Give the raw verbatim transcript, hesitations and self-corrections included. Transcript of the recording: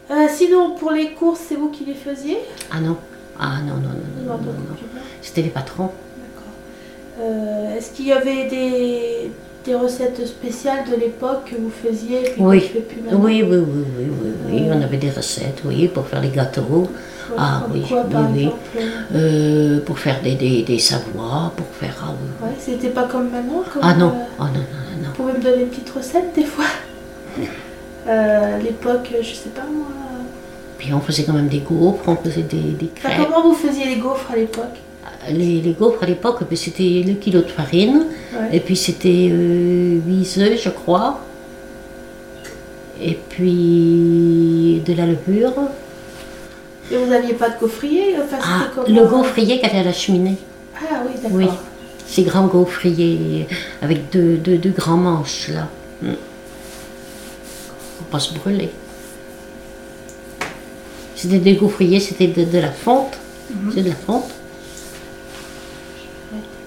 Euh, sinon, pour les courses, c'est vous qui les faisiez? Ah non, ah non, non, non, non, Non, non, donc, non. tu vois. C'était les patrons. D'accord. Euh, est-ce qu'il y avait des, des recettes spéciales de l'époque que vous faisiez et puis qu'on ne Oui, fait plus maintenant? oui, oui, oui, oui, oui, oui. Euh. On avait des recettes, oui, pour faire les gâteaux. Ouais, Ah comme oui, quoi, par oui, oui. exemple? Euh, pour faire des, des, des savoirs, pour faire... Ah, oui. Ouais, c'était pas comme maintenant comme, Ah non, euh, oh non, non, non, non. Vous pouvez me donner une petite recette des fois? euh, L'époque, je sais pas moi. Puis on faisait quand même des gaufres, on faisait des, des Enfin, crêpes. comment vous faisiez les gaufres à l'époque? Les, les gaufres à l'époque, puis c'était le kilo de farine, Ouais. et puis c'était euh, huit œufs, je crois, et puis de la levure. Et vous n'aviez pas de gaufrier? Enfin, Ah, c'était comment? le gaufrier qui allait à la cheminée. Ah oui, d'accord. Oui, ces grands gaufriers avec deux, deux, deux grands manches là. Mm. Pour pas se brûler. C'était des gaufriers, c'était de, de la fonte. Mhm. C'est de la fonte.